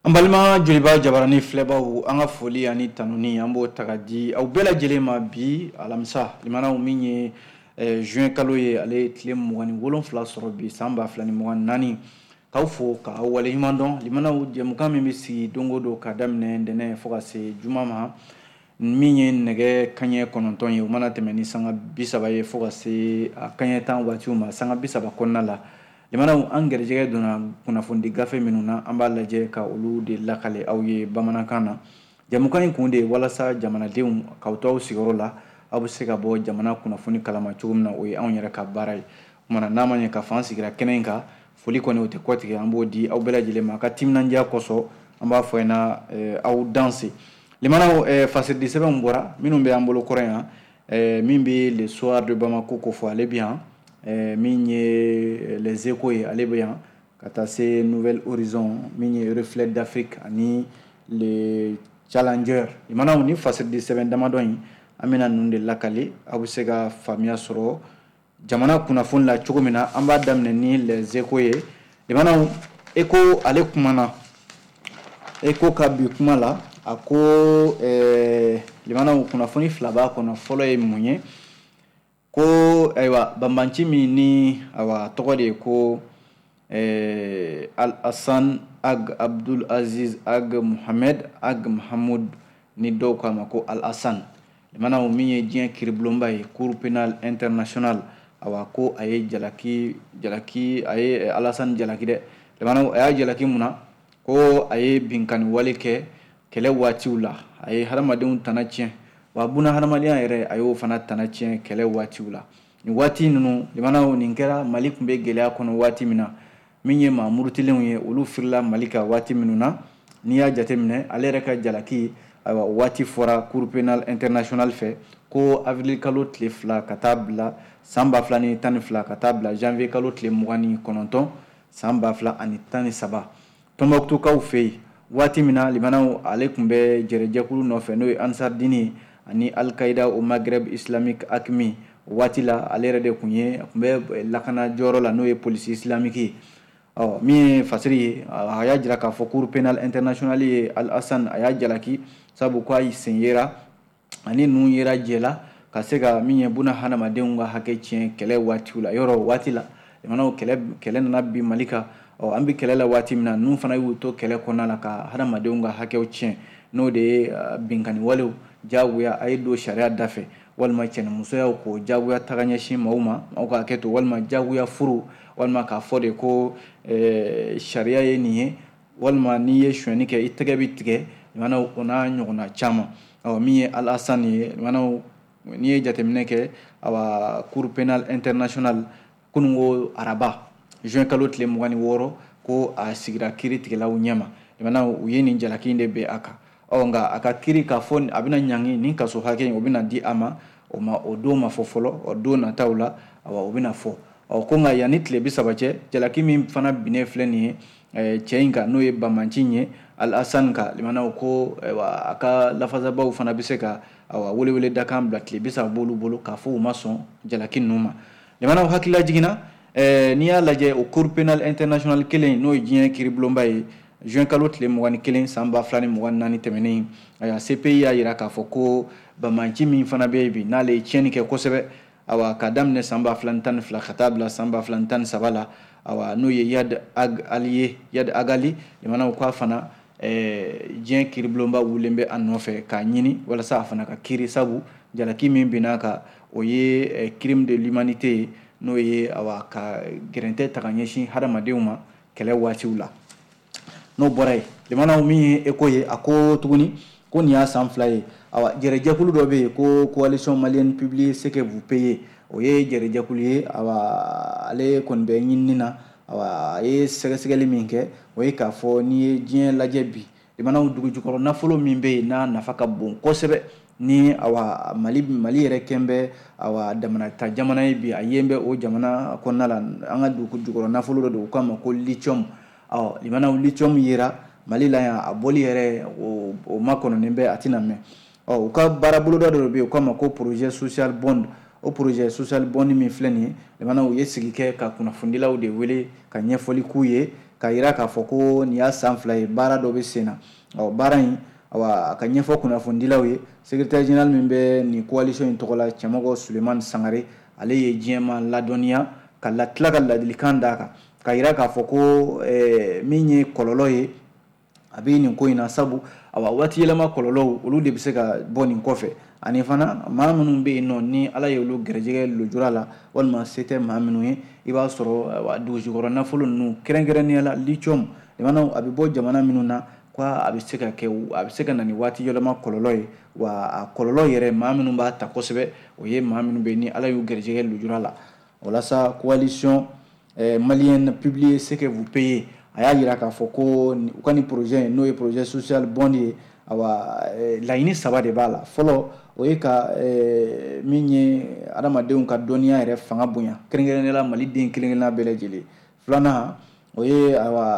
An balima joliba jabarani filɛbaw an ka foli ani tanuni an b'o ta ka di aw bɛɛ lajɛlen ma bi alamisa limanaw min ye juin kalo ye ale tile 27 sɔrɔ bi san 2024 k'aw fo k'aw waleɲuman dɔn limanaw jɛmukan min bɛ sigi don o don ka daminɛ ntɛnɛn fo ka se juma ma min ye nɛgɛ kanɲɛ 9 ye o mana tɛmɛ ni sanga 30 ye fo ka se a kanɲɛ 10 waatiw ma sanga 30 kɔnɔna la limanaw an gɛrɛjɛgɛ donna kunnafoni gafe minnu na an b'a lajɛ ka olu de lakale aw ye bamanankan na jamukan in kun de walasa jamanadenw k'aw to aw sigiyɔrɔ la aw bɛ se ka bɔ jamana kunnafoni kalama cogo min na o ye anw yɛrɛ ka baara ye o kumana n'a ma ɲɛ ka fɔ an sigira kɛnɛ in kan foli kɔni o tɛ kɔtigɛ an b'o di aw bɛɛ lajɛlen ma a ka timinandiya kɔsɔn an b'a fɔ ɲɛna aw danse limanaw fasiridi sɛbɛnw bɔra minnu bɛ an bolo kɔrɔ yan min bɛ le soir de Bamako ko fɔ ale bɛ yan min ye les échos ye ale bɛ yan ka taa se nouvelle horizon min ye reflet d'Afrique ani le challenger limanaw ni fasiridi sɛbɛn damadɔ in an bɛna ninnu de lakale aw bɛ se ka faamuya sɔrɔ jamana kunnafoni la cogo min na an b'a daminɛ ni les échos ye limanaw écho ale kumana écho ka bi kuma la a ko limanaw kunnafoni fila b'a kɔnɔ fɔlɔ ye mun ye ko ayiwa banbanci min ni awa tɔgɔ de ye ko Al-Hassan Ag Abdul Aziz Ag Mohamed Ag Mahamoud ni dɔw k'a ma ko Al-Hassan limanaw min ye diɲɛ kiribulonba ye cour pénal international awa ko a ye jalaki a ye Al-Hassan jalaki dɛ limanaw a y'a jalaki mun na ko a ye binkani wale kɛ kɛlɛ waatiw la a ye hadamadenw tana tiɲɛ wa buna hadamadenya yɛrɛ a y'o fana tana tiɲɛ kɛlɛ waatiw la nin waati ninnu limanaw nin kɛra Mali tun bɛ gɛlɛya kɔnɔ waati min na min ye maa murutilenw ye olu firila Mali ka waati minnu na n'i y'a jateminɛ ale yɛrɛ ka jalaki ayiwa waati fɔra cour pénal international fɛ ko avril kalo tile 2 ka taa bila san 2012 ka taa bila janvier kalo tile 29 san 2013 Tɔnbɔkutukaw fɛ yen waati min na limanaw ale tun bɛ jɛrɛjɛkulu nɔfɛ n'o ye Ansar Dine ani Al-Qaida au Maghreb islamique AQMI waati la ale yɛrɛ de tun bɛ lakana jɔyɔrɔ la n'o ye polisi islamique ye min ye fasiri ye a y'a jira k'a fɔ cour pénal international ye Al-Hassan a y'a jalaki sabu ko a sen yera ani nun yera jɛ la ka se ka min ye buna hadamadenw ka hakɛ tiɲɛ kɛlɛ waatiw la yɔrɔ waati la limanaw kɛlɛ nana bi Mali kan an bɛ kɛlɛ la waati min na ninnu fana y'u to kɛlɛ kɔnɔna la ka hadamadenw ka hakɛw tiɲɛ n'o de ye binkani walew jagoya a ye don sariya da fɛ walima cɛnimusoyaw ko jagoya taga ɲɛsin maaw ma aw ka hakɛ to walima jagoya furu walima k'a fɔ de ko sariya ye nin ye walima n'i ye sonyɛni kɛ i tɛgɛ bɛ tigɛ limanaw o n'a ɲɔgɔnna caman min ye Al-Hassan ye limanaw n'i ye jateminɛ kɛ cour pénal international kunungo araba juin kalo tile 26 ko a sigira kiiri tigɛlaw ɲɛma limanaw u ye nin jalaki in de bɛn a kan nka a ka kiiri k'a fɔ a bɛna ɲangi nin kaso hakɛ in o bɛna di a ma o don ma fɔ fɔlɔ o don nataw la o bɛna fɔ ko nka yanni tile 30 cɛ jalaki min fana binnen filɛ nin ye cɛ in kan n'o ye banbanci ye Al-Hassan kan limanaw ko a ka lafasabaw fana bɛ se ka welewele dakan bila tile 30 b'olu bolo k'a fɔ u ma sɔn jalaki ninnu ma limanaw hakilila jiginna n'i y'a lajɛ o cour pénal international kelen n'o ye diɲɛ kiribulonba ye juin kalo tile 21 san 2024 tɛmɛnen CPI y'a jira k'a fɔ ko banbanci min fana bɛ yen bi n'ale ye tiɲɛni kɛ kosɛbɛ ka daminɛ san 2012 ka taa bila san 2013 la n'o ye Yad Agali limanaw k'a fana diɲɛ kiribulonba wulen bɛ a nɔfɛ k'a ɲini walasa a fana ka kiiri sabu jalaki min binna kan o ye crime de l'humanité ye n'o ye ka gɛrɛntɛ ta ka ɲɛsin hadamadenw ma kɛlɛ waatiw la n'o bɔra yen limanaw min ye écho ye a ko tuguni ko nin y'a san 2 ye jɛrɛjɛkulu dɔ bɛ yen ko coalition malienne publique ce que vous payez o ye jɛrɛjɛkulu ye ale kɔni bɛ ɲinini na a ye sɛgɛsɛgɛli min kɛ o ye k'a fɔ n'i ye diɲɛ lajɛ bi limanaw dugujukɔrɔ nafolo min bɛ yen n'a nafa ka bon kosɛbɛ ni Mali yɛrɛ kɛn bɛ damanata jamana ye bi a yen bɛ o jamana kɔnɔna la an ka dugujukɔrɔ nafolo dɔ don u k'a ma ko lithium limanaw lithium yera Mali la yan a bɔli yɛrɛ o makɔnɔnen bɛ a tɛna mɛn u ka baara boloda dɔ bɛ yen u k'a ma ko projet social bond o projet social bond min filɛ nin ye limanaw u ye sigi kɛ ka kunnafonidilaw de wele ka ɲɛfɔli k'u ye ka yira k'a fɔ ko nin y'a san 2 ye baara dɔ bɛ sen na baara in a ka ɲɛfɔ kunnafonidilaw ye secrétaire général min bɛ nin coalition in tɔgɔ la Cɛmɔgɔ Sulemani Sangare ale ye diɲɛma ladɔnniya ka tila ka ladilikan d'a kan ka yira k'a fɔ ko min ye kɔlɔlɔ ye a bɛ nin ko in na sabu waati yɛlɛma kɔlɔlɔw olu de bɛ se ka bɔ nin kɔfɛ ani fana maa minnu bɛ yen nɔ ni Ala ye olu gɛrɛjɛgɛ lujura la walima se tɛ maa minnu ye i b'a sɔrɔ dugujukɔrɔ nafolo ninnu kɛrɛnkɛrɛnnenya la lithium jamana a bɛ bɔ jamana minnu na a bɛ se ka na ni waati yɛlɛma kɔlɔlɔ ye wa a kɔlɔlɔ yɛrɛ maa minnu b'a ta kosɛbɛ o ye maa minnu bɛ ni Ala y'u gɛrɛjɛgɛ lujura la walasa coalition malienne publier ce que vous payez a y'a yira k'a fɔ ko u ka nin projet n'o ye projet social bond ye laɲini 3 de b'a la fɔlɔ o ye ka min ye adamadenw ka dɔnniya yɛrɛ fanga bonya kɛrɛnkɛrɛnnenya la maliden kelen-kelenna bɛɛ lajɛlen filanan o ye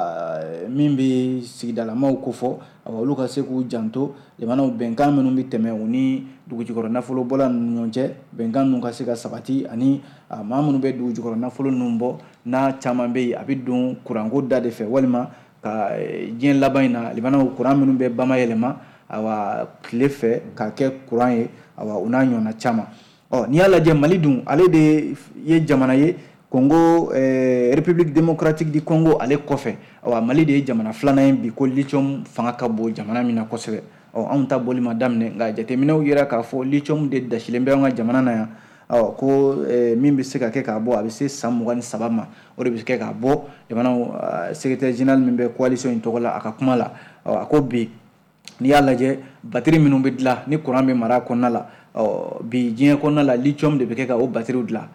min bɛ sigidalamaw ko fɔ olu ka se k'u janto jamanaw bɛnkan minnu bɛ tɛmɛ u ni dugujukɔrɔ nafolobɔla ninnu ɲɔgɔn cɛ bɛnkan ninnu ka se ka sabati ani maa minnu bɛ dugujukɔrɔ nafolo ninnu bɔ n'a caman bɛ yen a bɛ don kuranko da de fɛ walima ka diɲɛ laban in na jamanaw kuran minnu bɛ bamayɛlɛma tile fɛ ka kɛ kuran ye u n'a ɲɔgɔnna caman n'i y'a lajɛ Mali dun ale de ye jamana ye Congo République démocratique du Congo ale kɔfɛ Mali de ye jamana 2nan ye bi ko lithium fanga ka bon jamana min na kosɛbɛ anw ta bɔli ma daminɛ nka jateminɛw yira k'a fɔ lithium de dasilen bɛ an ka jamana na yan ko min bɛ se ka kɛ k'a bɔ a bɛ se san 23 ma o de bɛ kɛ k'a bɔ jamanaw secrétaire général min bɛ coalition in tɔgɔ la a ka kuma la a ko bi n'i y'a lajɛ batterie minnu bɛ dilan ni courant bɛ mara kɔnɔna la bi diɲɛ kɔnɔna la lithium de bɛ kɛ ka o batterie dilan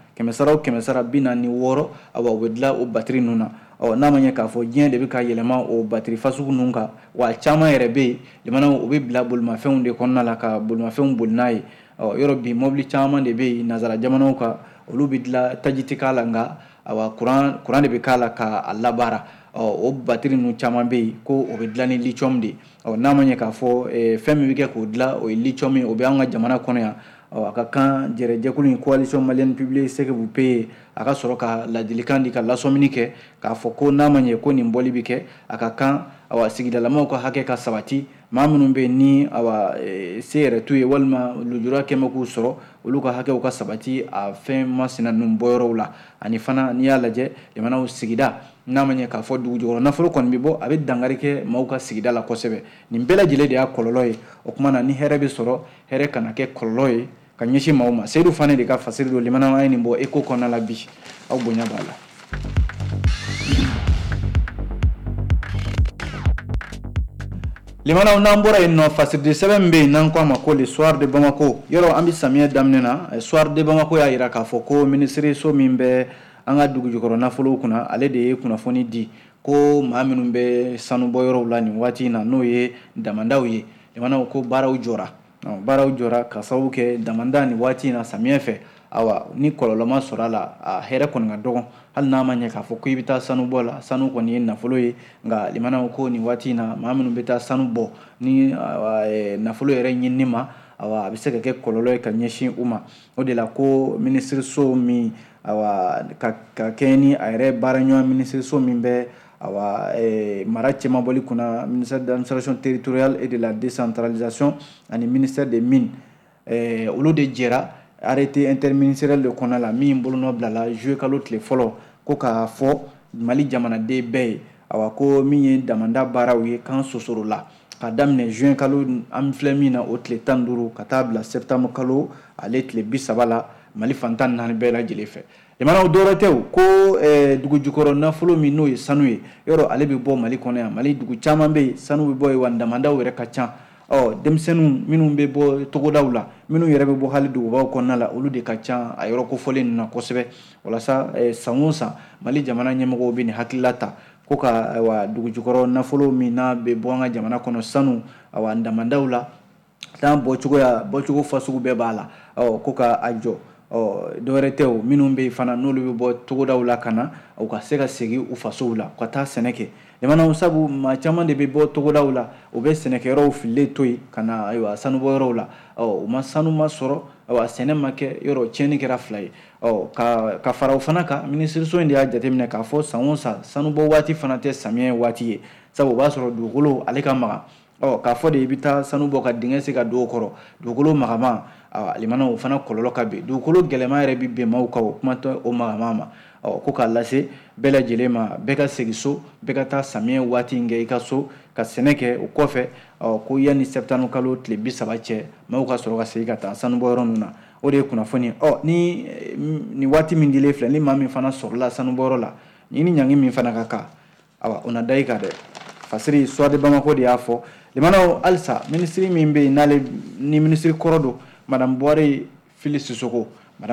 100 o 46 u bɛ dilan o batterie ninnu na n'a ma ɲɛ k'a fɔ diɲɛ de bɛ ka yɛlɛma o batterie fasugu ninnu kan wa caman yɛrɛ bɛ yen jamanaw u bɛ bila bolimafɛnw de kɔnɔna la ka bolimafɛnw boli n'a ye yɔrɔ bi mobili caman de bɛ yen nanzara jamanaw kan olu bɛ dilan taji tɛ k'a la nka courant de bɛ k'a la k'a labaara o batterie ninnu caman bɛ yen ko o bɛ dilan ni lithium de n'a ma ɲɛ k'a fɔ fɛn min bɛ kɛ k'o dilan o ye lithium ye o bɛ an ka jamana kɔnɔ yan a ka kan jɛkulu in coalition malienne publier ce que vous payez a ka sɔrɔ ka ladilikan di ka lasɔmini kɛ k'a fɔ ko n'a ma ɲɛ ko nin bɔli bɛ kɛ a ka kan sigidalamaw ka hakɛ ka sabati maa minnu bɛ ni se yɛrɛ t'u ye walima lujura kɛmɛ k'u sɔrɔ olu ka hakɛw ka sabati a fɛn masina ninnu bɔyɔrɔw la ani fana n'i y'a lajɛ jamanaw sigida n'a ma ɲɛ k'a fɔ dugujukɔrɔ nafolo kɔni bɛ bɔ a bɛ dankari kɛ maaw ka sigida la kosɛbɛ nin bɛɛ lajɛlen de y'a kɔlɔlɔ ye o kuma na ni hɛrɛ bɛ sɔrɔ hɛrɛ kana kɛ kɔlɔlɔ ye ka ɲɛsin maaw ma Seydou Fane de ka fasiri don limanaw an ye nin bɔ ECHO kɔnɔna la bi aw bonya b'a la. Limanaw n'an bɔra yen nɔ fasiridi sɛbɛn min bɛ yen n'an ko a ma ko le soir de Bamako yɔrɔ an bɛ samiyɛ daminɛ na soir de Bamako y'a jira k'a fɔ ko minisiriso min bɛ an ka dugujukɔrɔ nafolow kunna ale de ye kunnafoni di ko maa minnu bɛ sanubɔyɔrɔw la nin waati in na n'o ye damandaw ye limanaw ko baaraw jɔra ka sababu kɛ damanda nin waati in na samiyɛ fɛ ni kɔlɔlɔ ma sɔrɔ a la a hɛrɛ kɔni ka dɔgɔ hali n'a ma ɲɛ k'a fɔ ko i bɛ taa sanu bɔ la sanu kɔni ye nafolo ye nka limanaw ko nin waati in na maa minnu bɛ taa sanu bɔ ni nafolo yɛrɛ ɲinini ma a bɛ se ka kɛ kɔlɔlɔ ye ka ɲɛsin u ma o de la ko minisiriso min ka kɛ ni a yɛrɛ baaraɲɔgɔn minisiriso min bɛ mara cɛman bɔli kunna ministère de l'administration territoriale et de la décentralisation ani ministère des mines olu de jɛra arrêté interministériel de kɔnɔna la min bolonɔ bilala juillet kalo tile fɔlɔ ko k'a fɔ Mali jamanaden bɛɛ ye ko min ye damanda baaraw ye kan sosoro la ka daminɛ juin kalo an filɛ min na o tile 15 ka taa bila septembre kalo ale tile 30 la Mali fantan naani bɛɛ lajɛlen fɛ jamanaw dɔwɛrɛ tɛ ko dugujukɔrɔ nafolo min n'o ye sanu ye yɔrɔ ale bɛ bɔ Mali kɔnɔ yan Mali dugu caman bɛ yen sanu bɛ bɔ yen wa damandaw yɛrɛ ka ca denmisɛnninw minnu bɛ bɔ togodaw la minnu yɛrɛ bɛ bɔ hali dugubaw kɔnɔna la olu de ka ca a yɔrɔ kofɔlen ninnu na kosɛbɛ walasa san o san Mali jamana ɲɛmɔgɔw bɛ nin hakilila ta ko ka dugujukɔrɔ nafolo min n'a bɛ bɔ an ka jamana kɔnɔ sanu damandaw la tan bɔcogo fasugu bɛɛ b'a la ko ka a jɔ dɔwɛrɛ tɛ o minnu bɛ yen fana n'olu bɛ bɔ togodaw la ka na u ka se ka segin u fasow la ka taa sɛnɛ kɛ jamanaw sabu maa caman de bɛ bɔ togodaw la u bɛ sɛnɛkɛyɔrɔw fililen to yen ka na sanubɔyɔrɔw la u ma sanu ma sɔrɔ sɛnɛ ma kɛ yɔrɔ tiɲɛni kɛra 2 ye ka fara o fana kan minisiriso in de y'a jateminɛ k'a fɔ san o san sanubɔ waati fana tɛ samiyɛ waati ye sabu o b'a sɔrɔ dugukolo ale ka maga k'a fɔ de i bɛ taa sanu bɔ ka dingɛ se ka don o kɔrɔ dugukolo magama limana o fana kɔlɔlɔ ka ben dugukolo gɛlɛma yɛrɛ bɛ bɛn maaw kan o kuma tɛ o magama ma ko k'a lase bɛɛ lajɛlen ma bɛɛ ka segin so bɛɛ ka taa samiyɛ waati in kɛ i ka so ka sɛnɛ kɛ o kɔfɛ ko yanni sɛbitani kalo tile 30 cɛ maaw ka sɔrɔ ka segin ka taa sanubɔ yɔrɔ ninnu na o de ye kunnafoni ni nin waati min dilen filɛ ni maa min fana sɔrɔla sanubɔyɔrɔ la ni ɲangi min fana ka kan o na da i kan dɛ fasiri Suwadi Bamako de y'a fɔ limanaw halisa minisiri min bɛ yen n'ale ni minisiri kɔrɔ don madame Buhari Fili Sisoko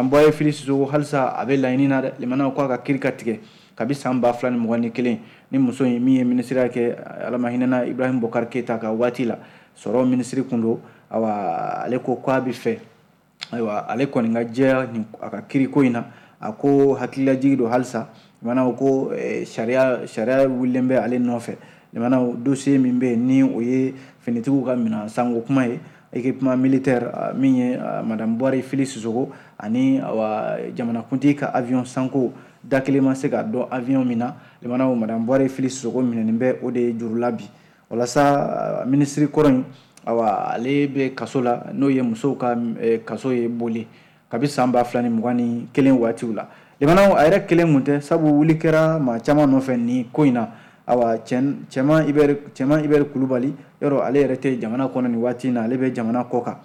halisa a bɛ laɲini na dɛ limanaw k'a ka kiri ka tigɛ kabi san 2021 ni muso in min ye minisiriya kɛ Ala ma hinɛna Ibrahim Bokar Keita ka waati la sɔrɔ minisiri kun don ale ko k'a bɛ fɛ ale kɔni ka jɛ a ka kiri ko in na a ko hakililajigi don halisa limanaw ko sariya wulilen bɛ ale nɔfɛ limanaw dossier min bɛ yen ni o ye finitigiw ka minɛn sanko kuma ye équipement militaire min ye madame Buhari Fili Sisoko ani jamanakuntigi ka avion sanko da kelen ma se ka dɔn avion min na limanaw madame Buhari Fili Sisoko minɛnen bɛ o de ye jurula bi walasa minisiri kɔrɔ in ale bɛ kaso la n'o ye musow ka kaso ye boli kabi san 2021 waatiw la limanaw a yɛrɛ kelen kun tɛ sabu wuli kɛra maa caman nɔfɛ ni ko in na cɛman Ibɛri Kulubali yɔrɔ ale yɛrɛ tɛ jamana kɔnɔ nin waati in na ale bɛ jamana kɔ kan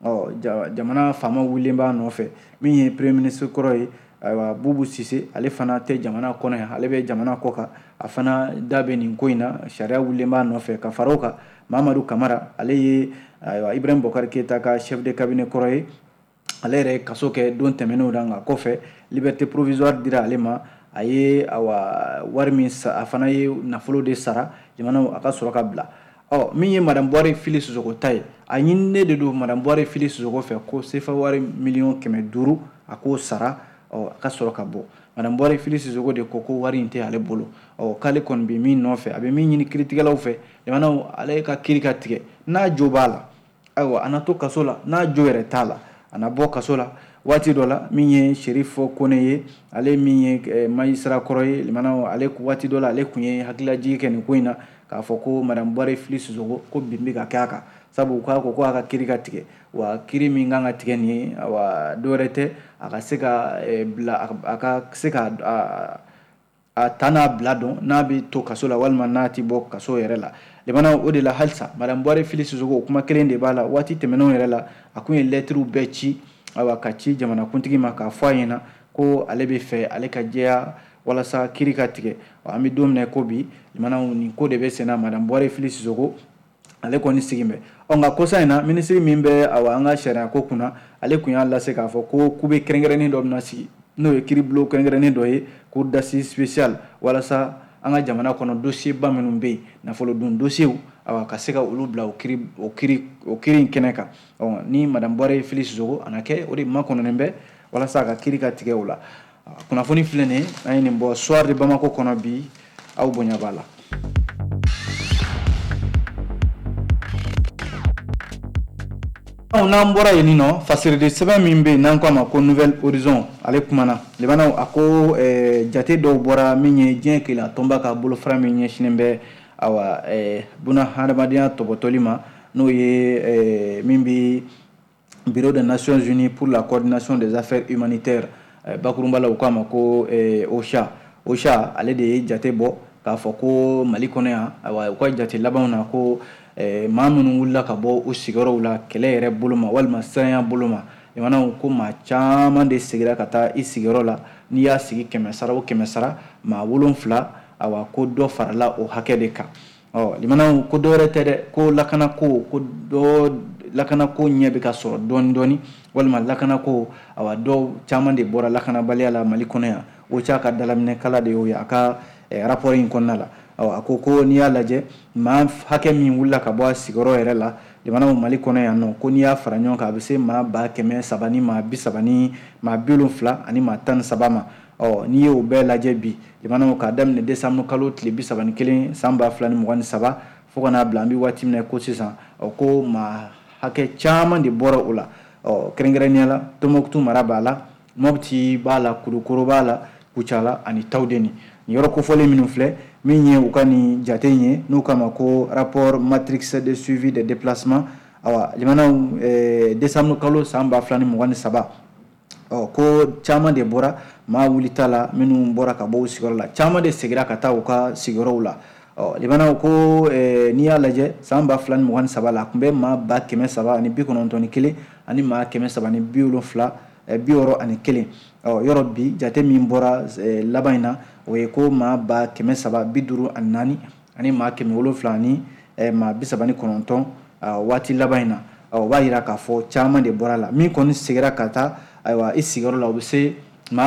jamana faama wulilen b'a nɔfɛ min ye premier ministre kɔrɔ ye Bubu Sise ale fana tɛ jamana kɔnɔ yan ale bɛ jamana kɔ kan a fana da bɛ nin ko in na sariya wulilen b'a nɔfɛ ka fara o kan Mamadu Kamara ale ye Ibrahim Bokar Keita ka chef de cabinet kɔrɔ ye ale yɛrɛ ye kaso kɛ don tɛmɛnenw na nka kɔfɛ liberté provisoire dira ale ma a ye wari min a fana ye nafolo de sara jamana a ka sɔrɔ ka bila min ye madame Buhari Fili Sisoko ta ye a ɲininen de don madame Buhari Fili Sisoko fɛ ko sefa wari 500,000 a k'o sara a ka sɔrɔ ka bɔ madame Buhari Fili Sisoko de ko wari in tɛ ale bolo k'ale kɔni bɛ min nɔfɛ a bɛ min ɲini kiiritigɛlaw fɛ jamana ale ka kiiri ka tigɛ n'a jo b'a la a na to kaso la n'a jo yɛrɛ t'a la a na bɔ kaso la waati dɔ la min ye Serifo Kone ye ale min ye magistrat kɔrɔ ye limanaw ale waati dɔ la ale kun ye hakililajigi kɛ nin ko in na k'a fɔ ko madame Buhari Fili Sisoko ko bin bɛ ka kɛ a kan sabu k'a ko a ka kiiri ka tigɛ wa kiiri min kan ka tigɛ nin ye dɔwɛrɛ tɛ a ka se ka bila a ka se ka a ta n'a bila dɔn n'a bɛ to kaso la walima n'a ti bɔ kaso yɛrɛ la limanaw o de la halisa madame Buhari Fili Sisoko kuma kelen de b'a la waati tɛmɛnenw yɛrɛ la a kun ye lettres bɛɛ ci ka ci jamanakuntigi ma k'a fɔ a ɲɛna ko ale bɛ fɛ ale ka jɛya walasa kiiri ka tigɛ an bɛ don min na ko bi limanaw nin ko de bɛ sen na madame Buhari Fili Sisoko ale kɔni sigin bɛ nka kosa in na minisiri min bɛ an ka sariya ko kunna ale kun y'a lase k'a fɔ ko kube kɛrɛnkɛrɛnnen dɔ bɛna sigi n'o ye kiiribulon kɛrɛnkɛrɛnnen dɔ ye cour d'assises spéciale walasa an ka jamana kɔnɔ dossier ba minnu bɛ yen nafolo dun dossier ka se ka olu bila o kiiri in kɛnɛ kan ni madame Buhari Fili Sisoko a na kɛ o de makɔnɔnen bɛ walasa a ka kiiri ka tigɛ o la kunnafoni filɛ nin ye an ye nin bɔ Soir de Bamako kɔnɔ bi aw bonya b'a la. N'an bɔra yen nɔ fasiride sɛbɛn min bɛ yen n'an ko a ma ko Nouvelle Horizon ale kumana limanaw a ko jate dɔw bɔra min ye diɲɛ kelen tɔnba ka bolofara min ɲɛsinnen bɛ buna hadamadenya tɔbɔtɔli ma n'o ye min bɛ Bureau des Nations Unies pour la coordination des affaires humanitaires bakurunba la u k'a ma ko OCHA ale de ye jate bɔ k'a fɔ ko Mali kɔnɔ yan u ka jate labanw na ko maa minnu wulila ka bɔ u sigiyɔrɔw la kɛlɛ yɛrɛ bolo ma walima siranya bolo ma limanaw ko maa caman de sigira ka taa i sigiyɔrɔ la n'i y'a sigi 100 sara o 100 sara maa 7 ko dɔ farala o hakɛ de kan limanaw ko dɔwɛrɛ tɛ dɛ ko lakanako lakanako ɲɛ bɛ ka sɔrɔ dɔɔni walima lakanako dɔw caman de bɔra lakanabaliya la Mali kɔnɔ yan o cɛ ka dalaminɛkala de y'o ye a ka rapport in kɔnɔna la a ko n'i y'a lajɛ maa hakɛ min wulila ka bɔ a sigiyɔrɔ yɛrɛ la limanaw Mali kɔnɔ yan nɔ ko n'i y'a fara ɲɔgɔn kan a bɛ se maa 130 ni maa 30 ni maa 70 ani maa 13 ma n'i ye o bɛɛ lajɛ bi limanaw k'a daminɛ décembre kalo tile 31 san 2023 fo ka n'a bila an bɛ waati min na ko sisan ko maa hakɛ caman de bɔra o la kɛrɛnkɛrɛnnenya la Tombouctou mara b'a la Mopti b'a la Kulukoro b'a la Kucala ani Tawdeni ni yɔrɔ kofɔlen minnu filɛ min ye u ka nin jate ye n'u k'a ma ko rapport matrix de suivi des déplacements awa limanaw décembre kalo san 2023 ko caman de bɔra maa wulita la minnu bɔra ka bɔ u sigiyɔrɔ la caman de segira ka taa u ka sigiyɔrɔw la limanaw ko n'i y'a lajɛ san 2023 la a tun bɛ maa 391 ani maa 371 61 yɔrɔ bi jate min bɔra laban in na o ye ko maa 354 ani maa 770 ani maa 39 waati laban in na o b'a yira k'a fɔ caman de bɔra la min kɔni segira ka taa ayiwa i sigiyɔrɔ la o bɛ se maa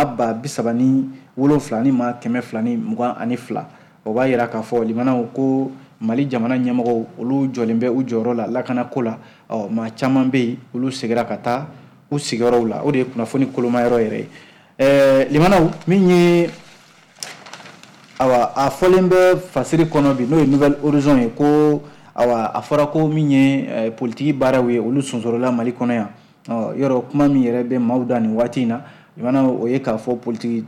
37 ani maa 222 o b'a yira k'a fɔ limanaw ko Mali jamana ɲɛmɔgɔw olu jɔlen bɛ u jɔyɔrɔ la lakana ko la maa caman bɛ yen olu segira ka taa u sigiyɔrɔw la o de ye kunnafoni kolomayɔrɔ yɛrɛ ye limanaw min ye awa a fɔlen bɛ fasiri kɔnɔ bi n'o ye Nouvelle Horizon ye ko awa a fɔra ko min ye politiki baaraw ye olu sonsorola Mali kɔnɔ yan yɔrɔ kuma min yɛrɛ bɛ maaw da nin waati in na limanaw o ye k'a fɔ politiki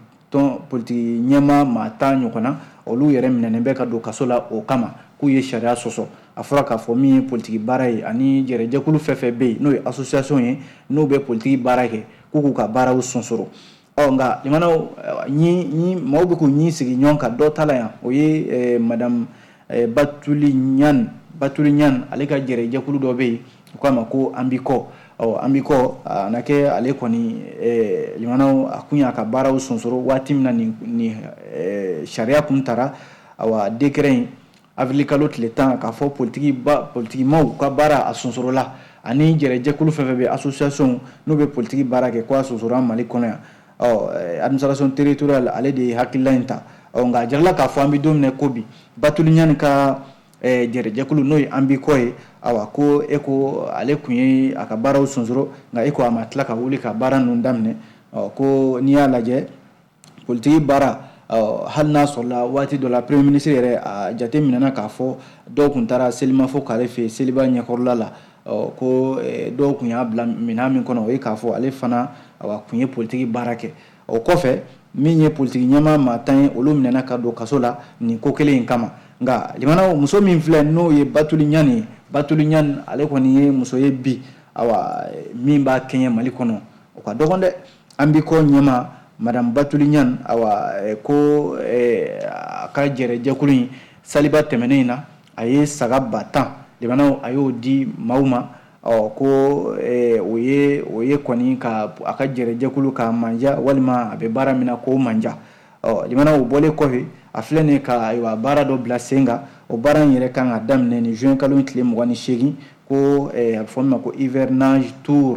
ɲɛma maa 10 ɲɔgɔnna olu yɛrɛ minɛnen bɛ ka don kaso la o kama k'u ye sariya sɔsɔ a fɔra k'a fɔ min ye politiki baara ye ani jɛrɛjɛkulu fɛn fɛn bɛ yen n'o ye association ye n'u bɛ politiki baara kɛ k'u k'u ka baaraw sonsoro nka limanaw maaw bɛ k'u ɲin sigi ɲɔgɔn kan dɔ ta la yan o ye madame Batuli Ɲan ale ka jɛrɛjɛkulu dɔ bɛ yen u k'a ma ko Ambiko a na kɛ ale kɔni limanaw a kun y'a ka baaraw sonsoro waati min na ni sariya kun taara awa décret in avril kalo tile 10 k'a fɔ politikimaw ka baara a sonsorola ani jɛrɛjɛkulu fɛn fɛn bɛ association n'u bɛ politiki baara kɛ ko a sonsora Mali kɔnɔ yan administration territoriale ale de ye hakilila in ta nka a jirala k'a fɔ an bɛ don min na ko bi Batuli Ɲani ka jɛrɛjɛkulu n'o ye Ambiko ye awa ko ko ale kun ye a ka baaraw sonsoro nka ko a ma tila ka wuli ka baara ninnu daminɛ ko n'i y'a lajɛ politiki baara hali n'a sɔrɔla waati dɔ la premier ministre yɛrɛ a jate minɛna k'a fɔ dɔw kun taara selimafo k'ale fɛ yen seliba ɲɛkɔrɔla la ko dɔw kun y'a bila minɛn min kɔnɔ o ye k'a fɔ ale fana kun ye politiki baara kɛ o kɔfɛ min ye politiki ɲɛmaa maa 10 ye olu minɛna ka don kaso la nin ko kelen in kama nka limanaw muso min filɛ n'o ye Batuli Ɲani ye Batuli Ɲani ale kɔni ye muso ye bi min b'a kɛɲɛ Mali kɔnɔ o ka dɔgɔn dɛ Ambiko ɲɛmaa madame Batuli Ɲani ko a ka jɛrɛjɛkulu in saliba tɛmɛnen in na a ye saga 10,000 limanaw a y'o di maaw ma ko o ye kɔni ka a ka jɛrɛjɛkulu ka manja walima a bɛ baara min na k'o manja limanaw bɔlen kɔfɛ a filɛ nin ka baara dɔ bila sen kan o baara in yɛrɛ kan ka daminɛ ni juin kalo tile 28 ko a bɛ fɔ min ma ko hivernage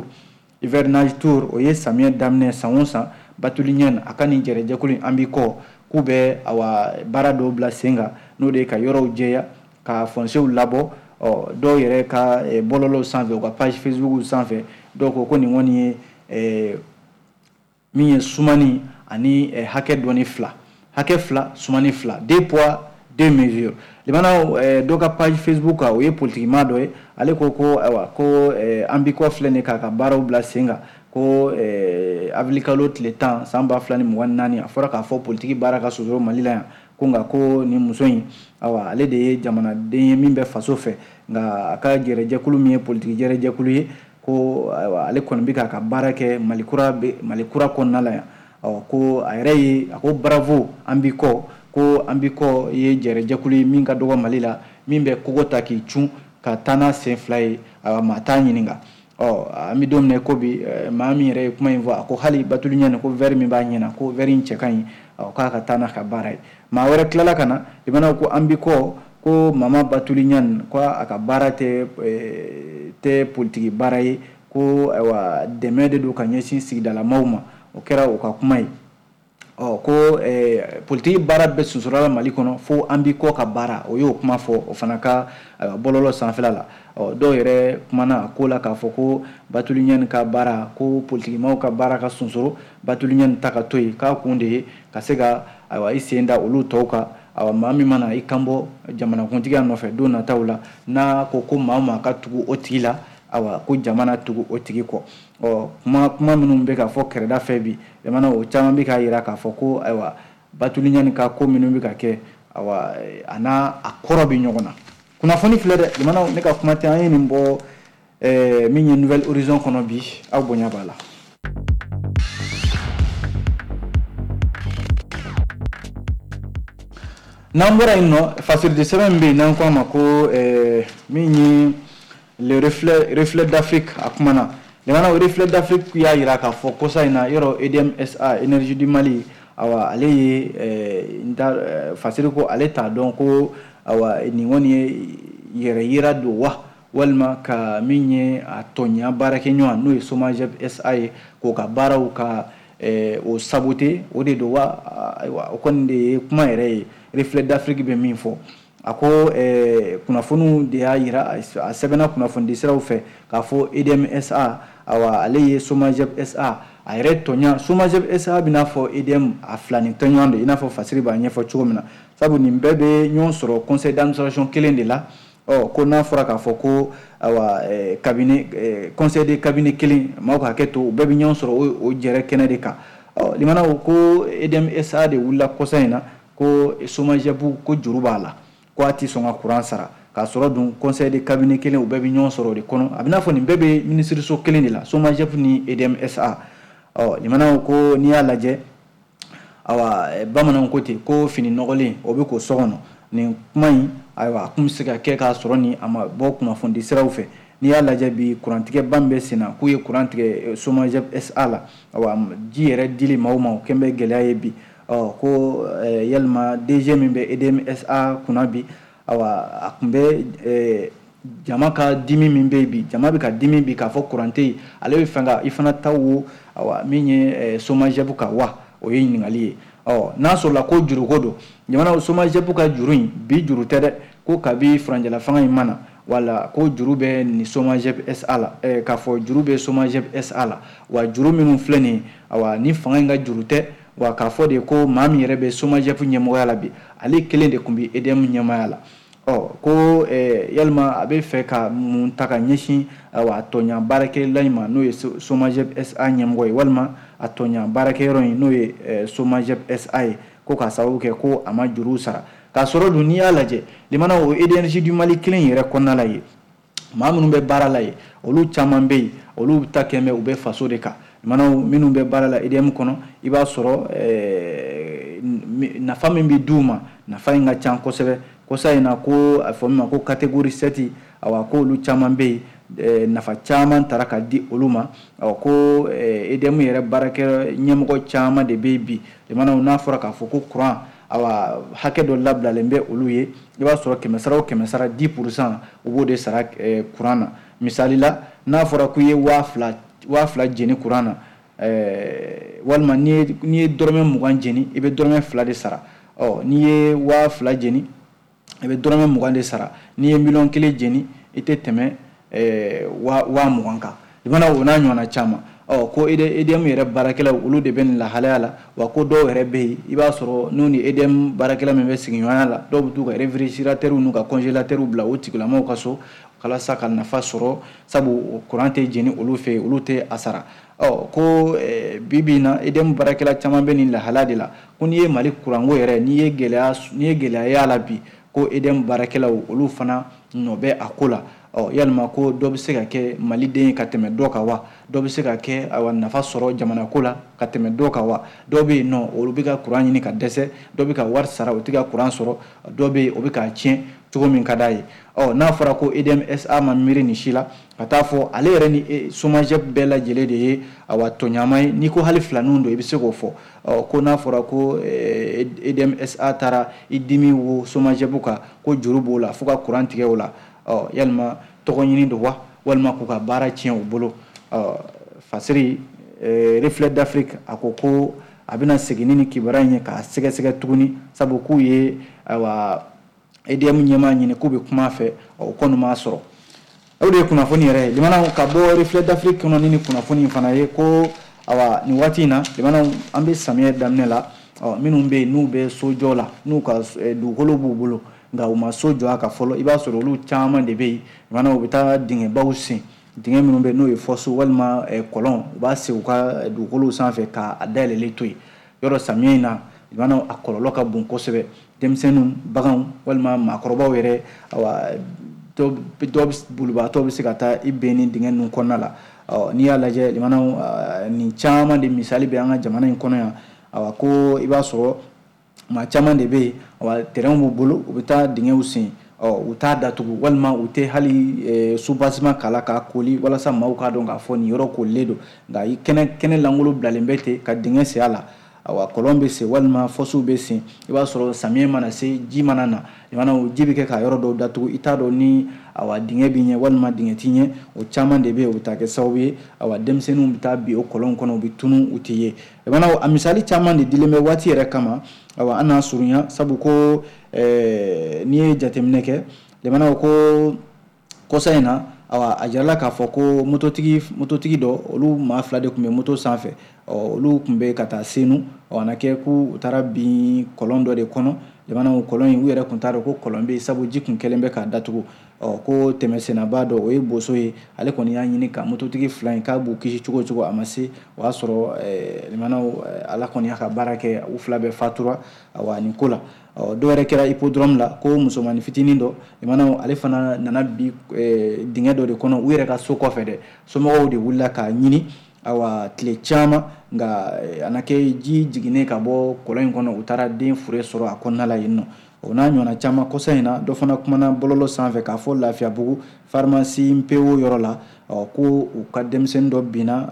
tour o ye samiyɛ daminɛ san o san Batuli Ɲani a ka nin jɛrɛjɛkulu Ambiko k'u bɛ baara dɔw bila sen kan n'o de ye ka yɔrɔw jɛya ka fonciers labɔ dɔw yɛrɛ ka bɔlɔlɔw sanfɛ u ka page Facebook sanfɛ dɔw ko nin kɔni ye min ye sumani ani hakɛ dɔɔni hakɛ 2 sumani 2 2 poids 2 mesures limanaw dɔ ka page Facebook o ye politikimaa dɔ ye ale ko Ambiko filɛ nin k'a ka baaraw bila sen kan ko avril kalo tile 10 san 2024 a fɔra k'a fɔ politiki baara ka sonsoro Mali la yan ko nka ko nin muso in ale de ye jamanaden ye min bɛ faso fɛ nka a ka jɛrɛjɛkulu min ye politiki jɛrɛjɛkulu ye ko ale kɔni bɛ k'a ka baara kɛ Mali kura kɔnɔna la yan ko a yɛrɛ ye a ko bravo Ambiko ko Ambiko ye jɛrɛjɛkulu ye min ka dɔgɔ Mali la min bɛ kogo ta k'i cun ka taa n'a sen 2 ye maa t'a ɲininka an bɛ don min na ko bi maa min yɛrɛ ye kuma in fɔ a ko hali Batuli Ɲani ko verre min b'a ɲɛna ko verre in cɛ ka ɲi k'a ka taa n'a ka baara ye maa wɛrɛ tilala ka na limanaw ko Ambiko ko mama Batuli Ɲani ko a ka baara tɛ politiki baara ye ko dɛmɛ de don ka ɲɛsin sigidalamaw ma o kɛra o ka kuma ye ko politiki baara bɛ sonsorola Mali kɔnɔ fo Ambiko ka baara o y'o kuma fɔ o fana ka bɔlɔlɔ sanfɛla la dɔw yɛrɛ kumana a ko la k'a fɔ ko Batuli Ɲani ka baara ko politikimaw ka baara ka sonsoro Batuli Ɲani ta ka to yen k'a kun de ye ka se ka i sen da olu tɔw kan maa min mana i kan bɔ jamanakuntigiya nɔfɛ don nataw la n'a ko maa ka tugu o tigi la awa ko jamana tugu o tigi kɔ kuma minnu bɛ ka fɔ kɛrɛda fɛ bi limana o caman bɛ ka yira k'a fɔ ko ayiwa Batuliɲani ka ko minnu bɛ ka kɛ awa a kɔrɔ bɛ ɲɔgɔn na kunnafoni filɛ dɛ limana ne ka kuma tɛ an ye nin bɔ min ye Nouvelle Horizon kɔnɔ bi aw bonya b'a la. N'an bɔra yen nɔ fasilité sɛbɛn bɛ yen n'an ko a ma ko min ye le reflet d'Afrique a kuma na limana o reflet d'Afrique y'a yira k'a fɔ kosa in na yɔrɔ EDMSA énergie du Mali awa ale ye fasiri ko ale t'a dɔn ko awa nin kɔni ye yɛrɛ yira don wa walima ka min ye a tɔɲa baarakɛɲɔgɔn n'o ye SOMAGEP SA ye k'o ka baaraw ka o saboter o de don wa ayiwa o kɔni de ye kuma yɛrɛ ye reflet d'Afrique bɛ min fɔ a ko kunnafoniw de y'a yira a sɛbɛnna kunnafonidi siraw fɛ k'a fɔ EDMSA awa ale ye SOMAGEP SA a yɛrɛ tɔɲa SOMAGEP SA bɛ n'a fɔ EDM a fila ni tɔɲɔgɔn de i n'a fɔ fasiri b'a ɲɛfɔ cogo min na sabu nin bɛɛ bɛ ɲɔgɔn sɔrɔ conseil d'administration kelen de la ko n'a fɔra k'a fɔ ko awa conseil de cabinet kelen maaw ka hakɛ to u bɛɛ bɛ ɲɔgɔn sɔrɔ o jɛrɛ kɛnɛ de kan limana ko EDMSA de wulila kɔsa in na ko SOMAGEP ko juru b'a la ko a ti sɔn ka courant sara k'a sɔrɔ dun conseil de cabinet kelen u bɛɛ bɛ ɲɔgɔn sɔrɔ o de kɔnɔ a bɛ n'a fɔ nin bɛɛ bɛ ministériso kelen de la SOMAGEP ni EDMSA limana ko n'i y'a lajɛ awa bamananw ko ten ko fini nɔgɔlen o bɛ k'o so kɔnɔ nin kuma in ayiwa a kun bɛ se ka kɛ k'a sɔrɔ ni a ma bɔ kunnafonidi siraw fɛ n'i y'a lajɛ bi kurantigɛ ban bɛ sen na k'u ye kuran tigɛ SOMAGEP SA la awa ji yɛrɛ dili maaw ma o kɛn bɛ gɛlɛya ye bi ko yalima DG min bɛ EDMSA kunna bi awa a kun bɛ jama ka dimi min bɛ yen bi jama bɛ ka dimi bi k'a fɔ kuran tɛ yen ale bɛ fɛ ka i fana ta wo awa min ye SOMAGEP ka wa o ye ɲininkali ye n'a sɔrɔla ko juruko don jamana SOMAGEP ka juru in bi juru tɛ dɛ ko kabi furanjɛla fanga in mana wala ko juru bɛ ni SOMAGEP SA la k'a fɔ juru bɛ SOMAGEP SA la wa juru minnu filɛ nin ye awa ni fanga in ka juru tɛ wa k'a fɔ de ko maa min yɛrɛ bɛ SOMAGEP ɲɛmɔgɔya la bi ale kelen de tun bɛ EDM ɲɛmɔgɔya la ko yalima a bɛ fɛ ka mun ta ka ɲɛsin a tɔɲa baarakɛla in ma n'o ye SOMAGEP SA ɲɛmɔgɔ ye walima a tɔɲa baarakɛyɔrɔ in n'o ye SOMAGEP SA ye ko k'a sababu kɛ ko a ma juru sara k'a sɔrɔ dun n'i y'a lajɛ limana o énergie du Mali kelen yɛrɛ kɔnɔna la yen maa minnu bɛ baara la yen olu caman bɛ yen olu ta kɛn bɛ u bɛ faso de kan limana minnu bɛ baara la EDM kɔnɔ i b'a sɔrɔ nafa min bɛ d'u ma nafa in ka ca kosɛbɛ kosa in na ko a fɔ min ma ko catégorie 7 awa ko olu caman bɛ yen nafa caman tara ka di olu ma ko EDM yɛrɛ baarakɛ ɲɛmɔgɔ caman de bɛ yen bi limana n'a fɔra k'a fɔ ko courant awa hakɛ dɔ labilalen bɛ olu ye i b'a sɔrɔ 100 10% u b'o de sara courant na misali la n'a fɔra ko i ye 2000 jeni courant na walima n'i ye dɔrɔmɛ 20 jeni i bɛ dɔrɔmɛ 2 de sara n'i ye 2000 jeni i bɛ dɔrɔmɛ 20 de sara n'i ye 1,000,000 jeni i tɛ tɛmɛ 20,000 kan limana o n'a ɲɔgɔnna caman ko EDM yɛrɛ baarakɛlaw olu de bɛ nin lahalaya la wa ko dɔw yɛrɛ bɛ yen i b'a sɔrɔ n'u ni EDM baarakɛla min bɛ sigiɲɔgɔnya la dɔw bɛ t'u ka réfrigérateur n'u ka congélateur bila o tigilamaw ka so walasa ka nafa sɔrɔ sabu courant tɛ jeni olu fɛ yen olu tɛ a sara ko bibi in na EDM baarakɛla caman bɛ nin lahalaya de la ko n'i ye Mali courant ko yɛrɛ n'i ye gɛlɛya y'a la bi ko EDM baarakɛlaw olu fana nɔ bɛ a ko la yalima ko dɔ bɛ se ka kɛ maliden ye ka tɛmɛ dɔ kan wa dɔ bɛ se ka kɛ awa nafa sɔrɔ jamana ko la ka tɛmɛ dɔ kan wa dɔw bɛ yen nɔ olu bɛ ka courant ɲini ka dɛsɛ dɔ bɛ ka wari sara o tɛ ka courant sɔrɔ dɔ bɛ yen o bɛ k'a tiɲɛ cogo min ka d'a ye n'a fɔra ko EDMSA ma miiri nin si la ka taa fɔ ale yɛrɛ ni SOMAGEP bɛɛ lajɛlen de ye awa tɔɲama ye n'i ko hali filaninw don i bɛ se k'o fɔ ko n'a fɔra ko EDMSA taara i dimi wo SOMAGEP kan ko juru b'o la fo ka courant tigɛ o la yalima tɔgɔ ɲini don wa walima k'u ka baara tiɲɛ u bolo fasiri reflet d'Afrique a ko a bɛna segin ni kibaruya in ye k'a sɛgɛsɛgɛ tuguni sabu k'u ye awa EDM ɲɛmaa ɲini k'u bɛ kuma fɛ o kɔni m'a sɔrɔ o de ye kunnafoni yɛrɛ ye limana ka bɔ reflet d'Afrique kɔnɔ ni kunnafoni in fana ye ko awa nin waati in na limana an bɛ samiyɛ daminɛ la minnu bɛ yen n'u bɛ sojɔ la n'u ka dugukolo b'u bolo nka u ma so jɔ a kan fɔlɔ i b'a sɔrɔ olu caman de bɛ yen limana u bɛ taa dingɛbaw sen dingɛ minnu bɛ n'o ye fosse walima kɔlɔn u b'a se u ka dugukolo sanfɛ k'a dayɛlɛlen to yen yɔrɔ samiya in na maanaam a kɔlɔlɔ ka bon kosɛbɛ denmisɛnninw baganw walima maakɔrɔbaw yɛrɛ dɔw bolibaatɔ bɛ se ka taa i ben ni dingɛ ninnu kɔnɔna la n'i y'a lajɛ maanaam nin caman de misali bɛ an ka jamana in kɔnɔ yan ko i b'a sɔrɔ maa caman de bɛ yen terrain b'u bolo u bɛ taa dingɛw sen u t'a datugu walima u tɛ hali soubassement k'a la k'a koli walasa maaw k'a dɔn k'a fɔ nin yɔrɔ kolilen don nka kɛnɛ langolo bilalen bɛ ten ka dingɛ sen a la kɔlɔn bɛ sen walima fɔsiw bɛ sen i b'a sɔrɔ samiyɛ mana se ji mana na maanaam ji bɛ kɛ ka yɔrɔ dɔw datugu i t'a dɔn ni dingɛ bɛ ɲɛ walima dingɛ tɛ ɲɛ o caman de bɛ yen o bɛ taa kɛ sababu ye denmisɛnninw bɛ taa bin o kɔlɔn kɔnɔ u bɛ tunu u tɛ ye maanaam a misali caman de dilen bɛ waati yɛrɛ kama an n'a surunya sabu ko n'i ye jateminɛ kɛ maanaam ko kɔsa in na a jirala k'a fɔ ko mototigi dɔ olu maa 2 de tun bɛ moto sanfɛ olu tun bɛ ka taa Senu a na kɛ k'u taara bin kɔlɔn dɔ de kɔnɔ maanaam kɔlɔn in u yɛrɛ tun t'a dɔn ko kɔlɔn bɛ yen sabu ji tun kɛlen bɛ k'a datugu ko tɛmɛsennaba dɔ o ye boso ye ale kɔni y'a ɲini ka mototigi 2 in k'a b'u kisi cogo o cogo a ma se o y'a sɔrɔ maanaam ala kɔni y'a ka baara kɛ u 2 bɛɛ fatura nin ko la dɔw yɛrɛ kɛra hippodrome la ko musomanin fitinin dɔ maanaam ale fana nana bi dingɛ dɔ de kɔnɔ u yɛrɛ ka so kɔfɛ dɛ somɔgɔw de wulila k'a ɲini tile caman nka a na kɛ ji jiginnen ka bɔ kɔlɔn in kɔnɔ u taara den fure sɔrɔ a kɔnɔna la yen nɔ o n'a ɲɔgɔnna caman kɔsa in na dɔ fana kumana bɔlɔlɔ sanfɛ k'a fɔ Lafiyabugu pharmacie MPO yɔrɔ la ko u ka denmisɛnnin dɔ binna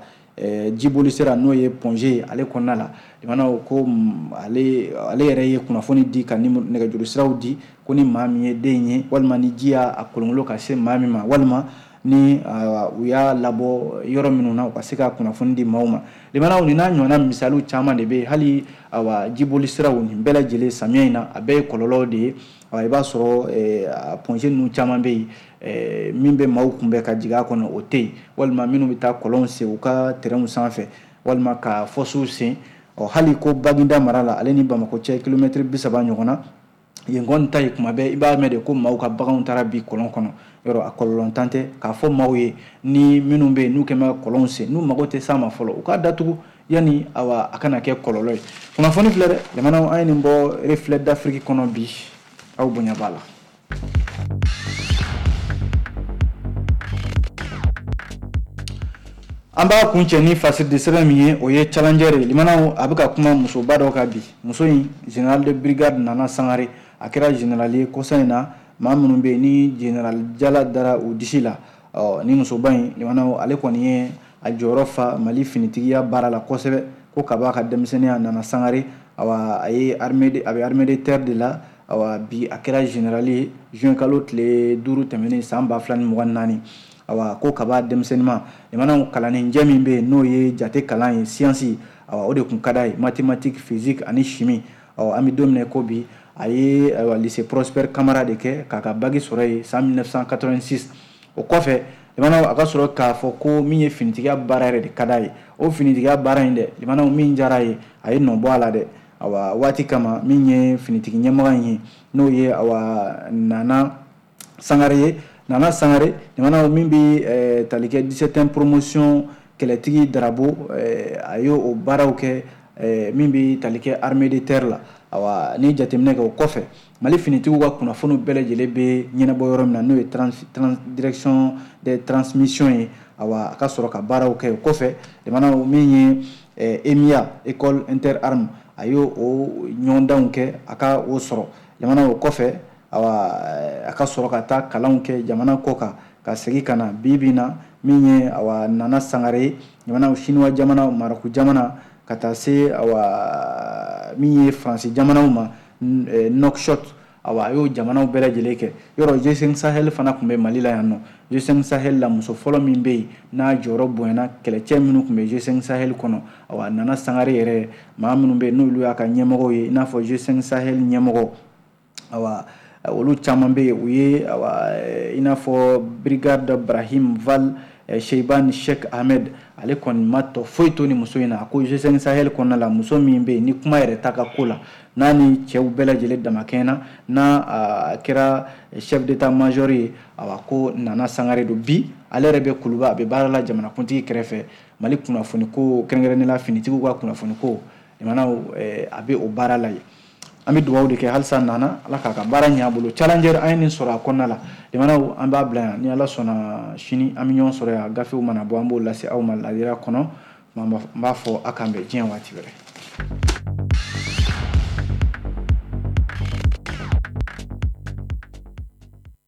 jiboli sera n'o ye Ponge ye ale kɔnɔna la maanaam ko ale yɛrɛ ye kunnafoni di ka nɛgɛjuru siraw di ko ni maa min ye den ye walima ni ji y'a kolonkolon ka se maa min ma walima ni u y'a labɔ yɔrɔ minnu na u ka se ka kunnafoni di maaw ma maanaam nin n'a ɲɔgɔnna misaliw caman de bɛ yen hali jiboli siraw nin bɛɛ lajɛlen samiya in na a bɛɛ ye kɔlɔlɔ de ye i b'a sɔrɔ Ponge ninnu caman bɛ yen min bɛ maaw kunbɛn ka jigin a kɔnɔ o tɛ yen walima minnu bɛ taa kɔlɔnw sen u ka terrainw sanfɛ walima ka fɔsiw sen hali ko Baginda mara la ale ni Bamakɔ cɛ kilomɛtiri 30 ɲɔgɔnna yen kɔni ta ye kuma bɛɛ i b'a mɛn de ko maaw ka baganw taara bi kɔlɔn kɔnɔ yɔrɔ a kɔlɔlɔ tan tɛ k'a fɔ maaw ye ni minnu bɛ yen n'u kɛn bɛ ka kɔlɔnw sen n'u mago tɛ s'a ma fɔlɔ u k'a datugu yanni a kana kɛ kɔlɔlɔ ye kunnafoni filɛ dɛ jamanaw an ye nin bɔ Reflet d'Afrique kɔnɔ bi aw bonya b'a la. An b'a kuncɛ ni fasidi sɛbɛn min ye o ye challenger ye limanaw a bɛ ka kuma musoba dɔ kan bi muso in général de brigade Nana Sangare a kɛra général ye kɔsa in na maa minnu bɛ yen ni général Jala dara u disi la ni musoba in limanaw ale kɔni ye a jɔyɔrɔ fa Mali finitigiya baara la kosɛbɛ ko ka b'a ka denmisɛnninya Nana Sangare a bɛ armée de terre de la bi a kɛra général ye juin kalo tile 5 tɛmɛnen san 2024 ko ka b'a denmisɛnninma maanaam kalannenjɛ min bɛ yen n'o ye jate kalan ye science o de tun ka d'a ye mathématique physique ani chimie an bɛ don min na ko bi a ye lycée Prosper Camara de kɛ k'a ka bac sɔrɔ yen san 1986 o kɔfɛ maanaam a ka sɔrɔ k'a fɔ ko min ye finitigiya baara yɛrɛ de ka d'a ye o finitigiya baara in dɛ maanaam min diyara a ye a ye nɔ bɔ a la dɛ waati kama min ye finitigi ɲɛmɔgɔ in ye n'o ye Nana Sangare ye Nana Sangare maanaam min bɛ tali kɛ 17e promotion kɛlɛtigi Darabo a ye o baaraw kɛ min bɛ tali kɛ armée de terre la ni jateminɛ kɛ o kɔfɛ Mali finitigiw ka kunnafoniw bɛɛ lajɛlen bɛ ɲɛnabɔ yɔrɔ min na n'o ye direction des transmissions ye a ka sɔrɔ ka baaraw kɛ o kɔfɛ maanaam min ye EMIA école inter armes a ye o ɲɔgɔndanw kɛ a ka o sɔrɔ maanaam o kɔfɛ a ka sɔrɔ ka taa kalanw kɛ jamana kɔ kan ka segin ka na bi na min ye Nana Sangare ye maanaam Chinois jamana Maroc jamana ka taa se min ye Faransi jamanaw ma Nouakchott a y'o jamanaw bɛɛ lajɛlen kɛ yɔrɔ G5 Sahel fana tun bɛ Mali la yan nɔ G5 Sahel la muso fɔlɔ min bɛ yen n'a jɔyɔrɔ bonyana kɛlɛcɛ minnu tun bɛ G5 Sahel kɔnɔ Nana Sangare yɛrɛ maa minnu bɛ yen n'olu y'a ka ɲɛmɔgɔw ye i n'a fɔ G5 Sahel ɲɛmɔgɔ olu caman bɛ yen u ye i n'a fɔ brigade Brahim Val Sheibani Sheikh Ahmed ale kɔni ma tɔ foyi to ni muso in na a ko G5 Sahel kɔnɔna la muso min bɛ yen ni kuma yɛrɛ ta ka ko la n'a ni cɛw bɛɛ lajɛlen damakɛɲɛ na n'a kɛra chef d'état major ye ko Nana Sangare don bi ale yɛrɛ bɛ kuluba a bɛ baara la jamanakuntigi kɛrɛfɛ Mali kunnafoni ko kɛrɛnkɛrɛnnenya finitigiw ka kunnafoni ko limanaw a bɛ o baara la yen an bɛ dugawu de kɛ halisa nana Ala k'a ka baara ɲɛ a bolo challenger an ye nin sɔrɔ a kɔnɔna la limanaw an b'a bila yan ni Ala sɔnna sini an bɛ ɲɔgɔn sɔrɔ yan gafew mana bɔ an b'o lase aw ma ladira kɔnɔ n b'a fɔ a k'an bɛn diɲɛ waati wɛrɛ